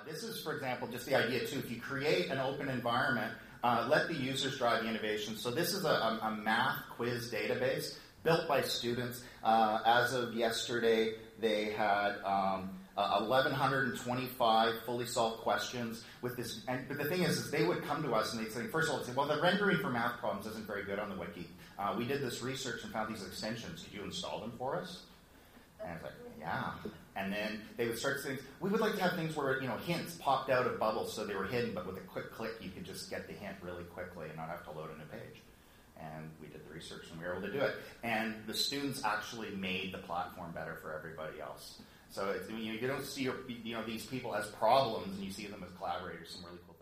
This is, for example, just the idea, too. If you create an open environment, let the users drive the innovation. So this is a math quiz database built by students. As of yesterday, they had 1,125 fully solved questions with this. But the thing is they would come to us and they'd say, first of all, well, the rendering for math problems isn't very good on the wiki. We did this research and found these extensions. Could you install them for us? And I was like, yeah. And then they would start saying, we would like to have things where, hints popped out of bubbles so they were hidden, but with a quick click you could just get the hint really quickly and not have to load a new page. And we did the research and we were able to do it. And the students actually made the platform better for everybody else. So you don't see these people as problems, and you see them as collaborators. Some really cool